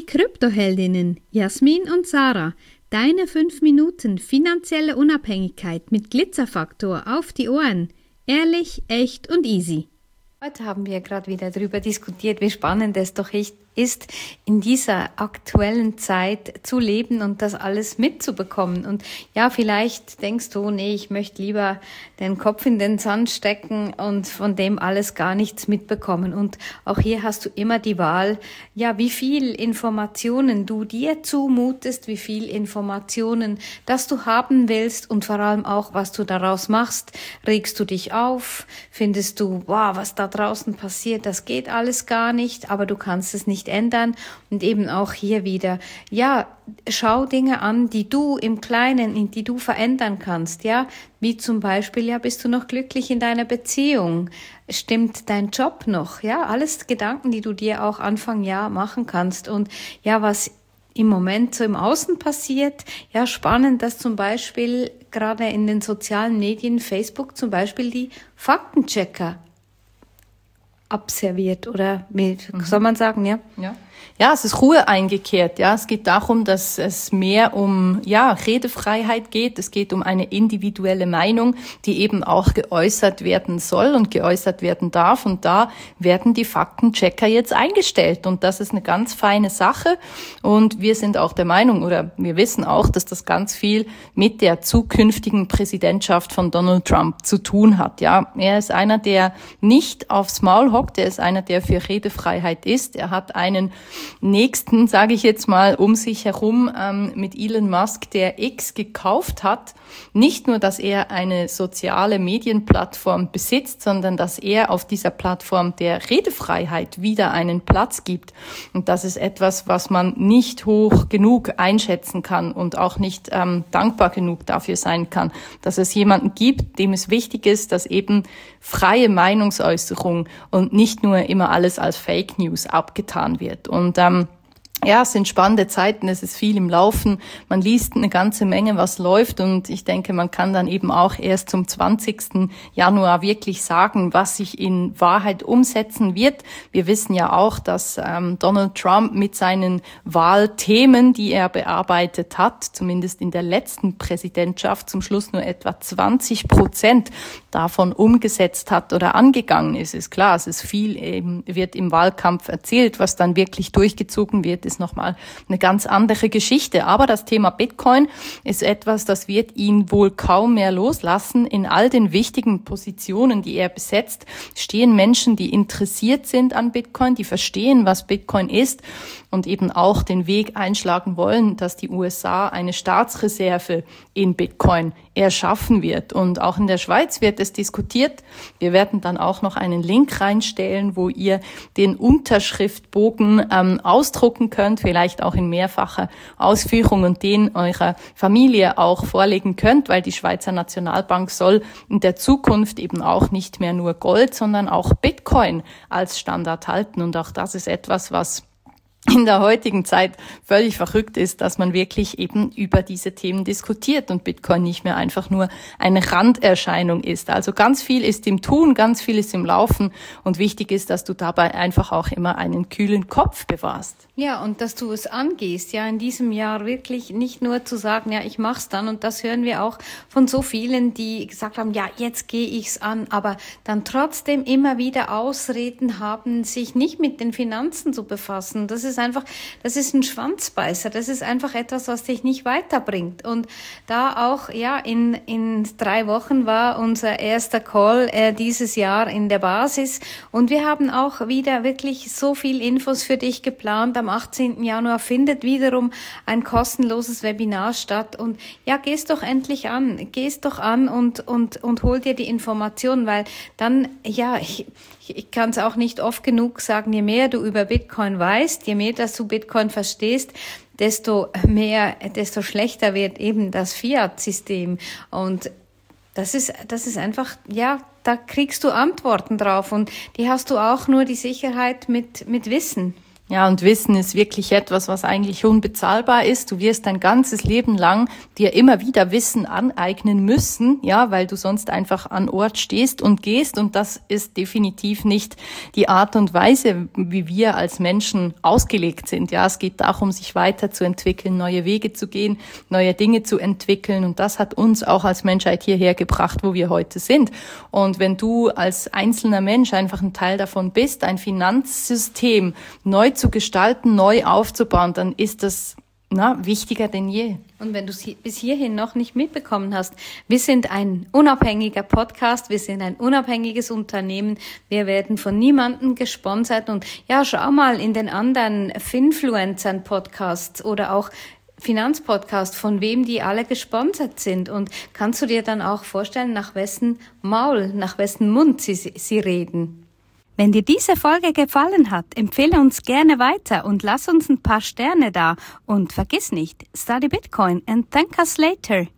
Kryptoheldinnen Jasmin und Sarah. Deine 5 Minuten finanzielle Unabhängigkeit mit Glitzerfaktor auf die Ohren. Ehrlich, echt und easy. Heute haben wir gerade wieder darüber diskutiert, wie spannend es doch ist, in dieser aktuellen Zeit zu leben und das alles mitzubekommen. Und ja, vielleicht denkst du, nee, ich möchte lieber den Kopf in den Sand stecken und von dem alles gar nichts mitbekommen. Und auch hier hast du immer die Wahl, ja, wie viel Informationen du dir zumutest, wie viel Informationen, das du haben willst und vor allem auch, was du daraus machst. Regst du dich auf? Findest du, wow, was da draußen passiert, das geht alles gar nicht, aber du kannst es nicht ändern. Und eben auch hier wieder, ja, schau Dinge an, die du im Kleinen, die du verändern kannst, ja, wie zum Beispiel, ja, bist du noch glücklich in deiner Beziehung? Stimmt dein Job noch? Ja, alles Gedanken, die du dir auch Anfang Jahr machen kannst. Und ja, was im Moment so im Außen passiert, ja, spannend, dass zum Beispiel gerade in den sozialen Medien, Facebook zum Beispiel, die Faktenchecker abserviert oder wie soll man sagen, ja? Ja, es ist Ruhe eingekehrt. Ja, es geht darum, dass es mehr um Redefreiheit geht. Es geht um eine individuelle Meinung, die eben auch geäußert werden soll und geäußert werden darf. Und da werden die Faktenchecker jetzt eingestellt. Und das ist eine ganz feine Sache. Und wir sind auch der Meinung oder wir wissen auch, dass das ganz viel mit der zukünftigen Präsidentschaft von Donald Trump zu tun hat. Ja, er ist einer, der nicht aufs Maul hockt. Er ist einer, der für Redefreiheit ist. Er hat einen nächsten, sage ich jetzt mal, um sich herum mit Elon Musk, der X gekauft hat. Nicht nur, dass er eine soziale Medienplattform besitzt, sondern dass er auf dieser Plattform der Redefreiheit wieder einen Platz gibt. Und das ist etwas, was man nicht hoch genug einschätzen kann und auch nicht dankbar genug dafür sein kann, dass es jemanden gibt, dem es wichtig ist, dass eben freie Meinungsäußerung und nicht nur immer alles als Fake News abgetan wird. Und ja, es sind spannende Zeiten, es ist viel im Laufen, man liest eine ganze Menge, was läuft und ich denke, man kann dann eben auch erst zum 20. Januar wirklich sagen, was sich in Wahrheit umsetzen wird. Wir wissen ja auch, dass Donald Trump mit seinen Wahlthemen, die er bearbeitet hat, zumindest in der letzten Präsidentschaft, zum Schluss nur etwa 20% davon umgesetzt hat oder angegangen ist. Ist klar, es ist viel, wird im Wahlkampf erzählt, was dann wirklich durchgezogen wird, ist nochmal eine ganz andere Geschichte. Aber das Thema Bitcoin ist etwas, das wird ihn wohl kaum mehr loslassen. In all den wichtigen Positionen, die er besetzt, stehen Menschen, die interessiert sind an Bitcoin, die verstehen, was Bitcoin ist und eben auch den Weg einschlagen wollen, dass die USA eine Staatsreserve in Bitcoin erschaffen wird. Und auch in der Schweiz wird es diskutiert. Wir werden dann auch noch einen Link reinstellen, wo ihr den Unterschriftbogen ausdrucken könnt, vielleicht auch in mehrfacher Ausführung und den eurer Familie auch vorlegen könnt, weil die Schweizer Nationalbank soll in der Zukunft eben auch nicht mehr nur Gold, sondern auch Bitcoin als Standard halten. Und auch das ist etwas, was in der heutigen Zeit völlig verrückt ist, dass man wirklich eben über diese Themen diskutiert und Bitcoin nicht mehr einfach nur eine Randerscheinung ist. Also ganz viel ist im Tun, ganz viel ist im Laufen und wichtig ist, dass du dabei einfach auch immer einen kühlen Kopf bewahrst. Ja, und dass du es angehst, ja, in diesem Jahr wirklich nicht nur zu sagen, ja, ich mach's dann, und das hören wir auch von so vielen, die gesagt haben, ja, jetzt gehe ich's an, aber dann trotzdem immer wieder Ausreden haben, sich nicht mit den Finanzen zu befassen. Das ist ein Schwanzbeißer, das ist einfach etwas, was dich nicht weiterbringt. Und da auch, ja, in 3 Wochen war unser erster Call dieses Jahr in der Basis und wir haben auch wieder wirklich so viel Infos für dich geplant. Am 18. Januar findet wiederum ein kostenloses Webinar statt und ja, geh's doch an und hol dir die Informationen, weil dann, ja, ich kann es auch nicht oft genug sagen, je mehr du über Bitcoin weißt, je mehr, dass du Bitcoin verstehst, desto schlechter wird eben das Fiat-System. Und das ist einfach, ja, da kriegst du Antworten drauf und die hast du auch nur die Sicherheit mit Wissen. Ja, und Wissen ist wirklich etwas, was eigentlich unbezahlbar ist. Du wirst dein ganzes Leben lang dir immer wieder Wissen aneignen müssen, ja, weil du sonst einfach an Ort stehst und gehst. Und das ist definitiv nicht die Art und Weise, wie wir als Menschen ausgelegt sind. Ja, es geht darum, sich weiterzuentwickeln, neue Wege zu gehen, neue Dinge zu entwickeln. Und das hat uns auch als Menschheit hierher gebracht, wo wir heute sind. Und wenn du als einzelner Mensch einfach ein Teil davon bist, ein Finanzsystem neu zu gestalten, neu aufzubauen, dann ist das wichtiger denn je. Und wenn du es bis hierhin noch nicht mitbekommen hast, wir sind ein unabhängiger Podcast, wir sind ein unabhängiges Unternehmen, wir werden von niemandem gesponsert und ja, schau mal in den anderen Finfluencern-Podcasts oder auch Finanzpodcast, von wem die alle gesponsert sind und kannst du dir dann auch vorstellen, nach wessen Maul, nach wessen Mund sie reden. Wenn dir diese Folge gefallen hat, empfehle uns gerne weiter und lass uns ein paar Sterne da. Und vergiss nicht, study Bitcoin and thank us later.